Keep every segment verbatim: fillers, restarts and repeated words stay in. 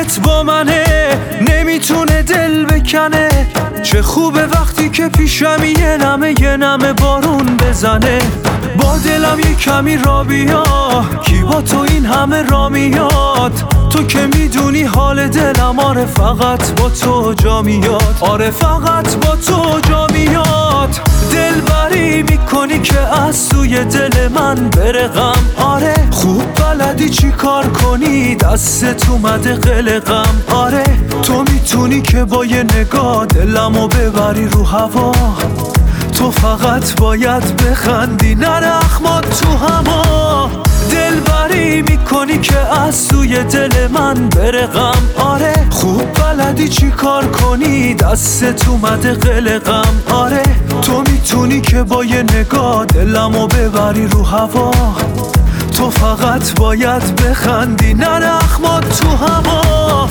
دلت با منه، نمیتونه دل بکنه. چه خوبه وقتی که پیشم یه نمه یه نمه بارون بزنه. با دلم یه کمی را بیا، کی با تو این همه را میاد؟ تو که میدونی حال دلم، آره فقط با تو جا میاد، آره فقط با تو جا میاد. دل بری میکنی که از سوی دل من بره غم، آره خوب بلدی چی کار کنی، دستت اومده قلقم. آره تو میتونی که با یه نگاه دلمو ببری رو هوا. تو فقط باید بخندی نره اخمات تو هوا. دل بری میکنی که از سوی دل من بره غم، آره خوب بلدی چی کار کنی، دستت اومده قلقم. آره تو میتونی که با یه نگاه دلمو ببری رو هوا. تو فقط باید بخندی نره اخمات تو هوا.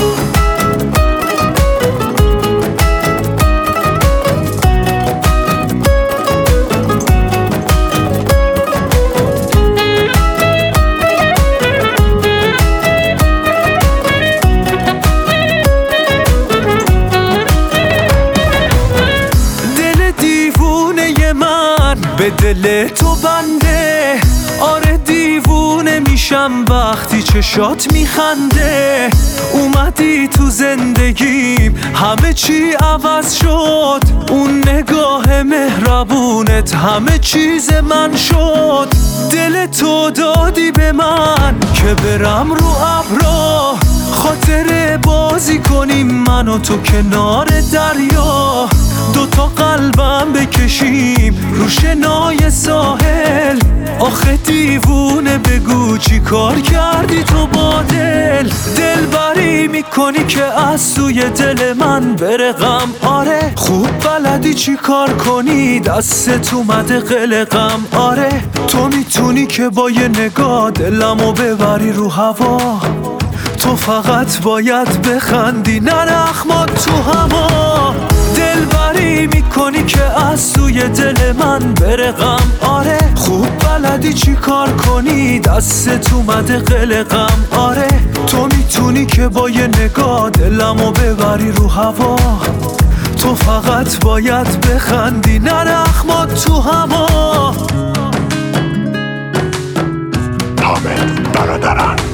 به دل تو بنده، آره دیوونه میشم وقتی چشات میخنده. اومدی تو زندگیم همه چی عوض شد، اون نگاه مهربونت همه چیز من شد. دل تو دادی به من که برم رو ابرا، خاطر بازی کنیم من و تو کنار دریا. دوتا قلبم بکشیم رو شنای ساحل. آخه دیوونه بگو چی کار کردی تو با دل. دل بری میکنی که از سوی دل من بره غم، آره خوب بلدی چی کار کنی، دستت اومده قلقم. آره تو میتونی که با یه نگاه دلمو ببری رو هوا. تو فقط باید بخندی نره اخمات تو هوا. دل بری میکنی که از سوی دل من بره غم، آره خوب بلدی چی کار کنی، دستت اومده قلقم. آره تو میتونی که با یه نگاه دلمو ببری رو هوا. تو فقط باید بخندی نره اخمات تو هوا. حامد برادران.